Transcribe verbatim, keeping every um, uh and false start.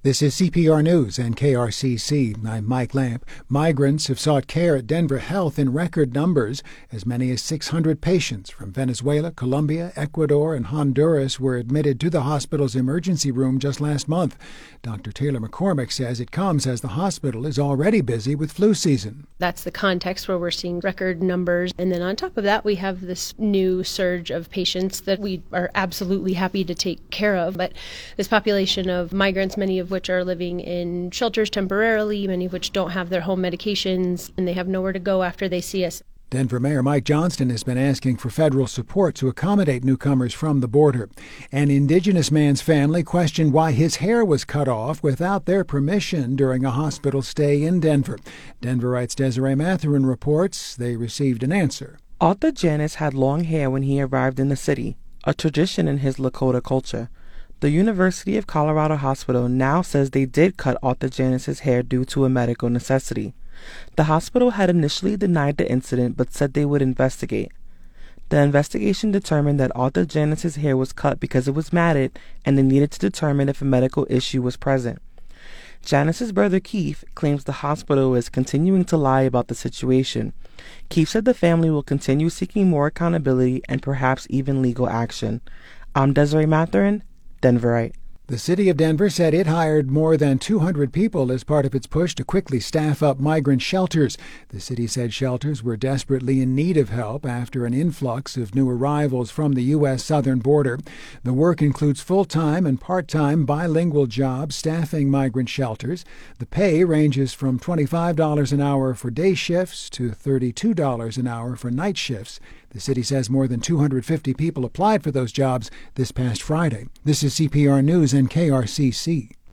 This is C P R News and K R C C. I'm Mike Lamp. Migrants have sought care at Denver Health in record numbers. As many as six hundred patients from Venezuela, Colombia, Ecuador, and Honduras were admitted to the hospital's emergency room just last month. Doctor Taylor McCormick says it comes as the hospital is already busy with flu season. That's the context where we're seeing record numbers. And then on top of that, we have this new surge of patients that we are absolutely happy to take care of. But this population of migrants, many of which are living in shelters temporarily, many of which don't have their home medications, and they have nowhere to go after they see us. Denver Mayor Mike Johnston has been asking for federal support to accommodate newcomers from the border. An indigenous man's family questioned why his hair was cut off without their permission during a hospital stay in Denver. Denverite's Desiree Mathurin reports they received an answer. Arthur Janis had long hair when he arrived in the city, a tradition in his Lakota culture. The University of Colorado Hospital now says they did cut Arthur Janis's hair due to a medical necessity. The hospital had initially denied the incident but said they would investigate. The investigation determined that Arthur Janis's hair was cut because it was matted and they needed to determine if a medical issue was present. Janis's brother Keith claims the hospital is continuing to lie about the situation. Keith said the family will continue seeking more accountability and perhaps even legal action. I'm Desiree Mathurin, Denverite. The city of Denver said it hired more than two hundred people as part of its push to quickly staff up migrant shelters. The city said shelters were desperately in need of help after an influx of new arrivals from the U S southern border. The work includes full-time and part-time bilingual jobs staffing migrant shelters. The pay ranges from twenty-five dollars an hour for day shifts to thirty-two dollars an hour for night shifts. The city says more than two hundred fifty people applied for those jobs this past Friday. This is C P R News and K R C C.